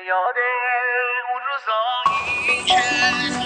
یاد اون روزایی که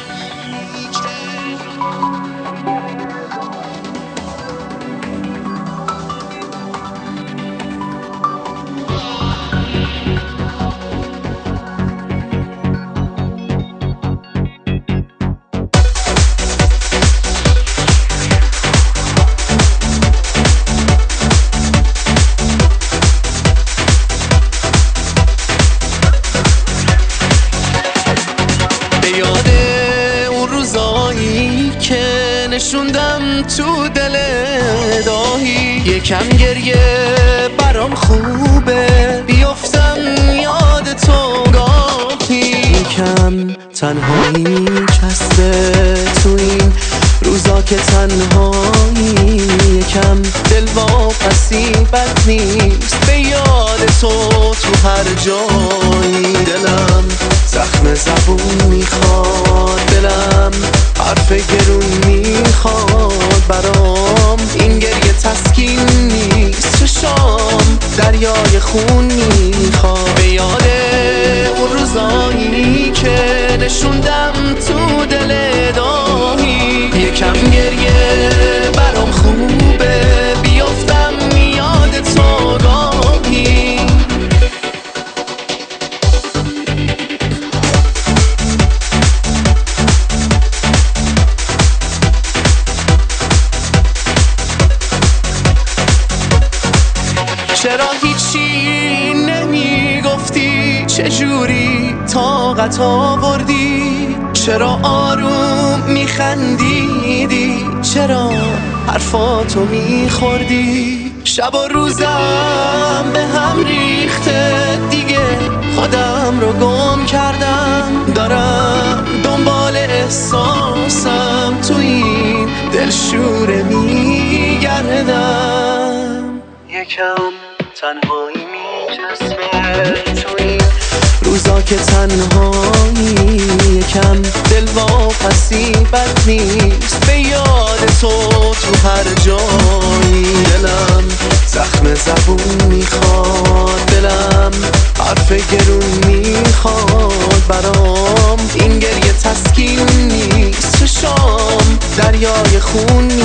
نشوندم تو دل داهی یکم گریه برام خوبه بیفتم یاد تو گاهی یکم تنهایی میچسبه تو این روزا که تنهایی یکم دل واپسی بد نیست به یاد تو هر جایی دلم زخم زبون میخواد دلم حرف گرون میخواد برام این گریه تسکین نیست چشام دریای خون میخواد به یاد اون روزایی که نشوندم تو دل داهی یکم گریه برام خوبه بیافتم یاد تو گاهی چرا هیچی نمیگفتی چجوری طاقت آوردی چرا آروم میخندیدی چرا حرفاتو میخوردی شب و روزم به هم ریخته دیگه خودم رو گم کردم دارم دنبال احساسم تو این دلشوره میگردم یکم تنهایی میچسبه تو این روزا که تنهایی یکم دل واپسی بد نیست به یاد تو هر جایی دلم زخم زبون میخواد دلم حرف گرون میخواد برام این گریه تسکین نیست چشام دریای خون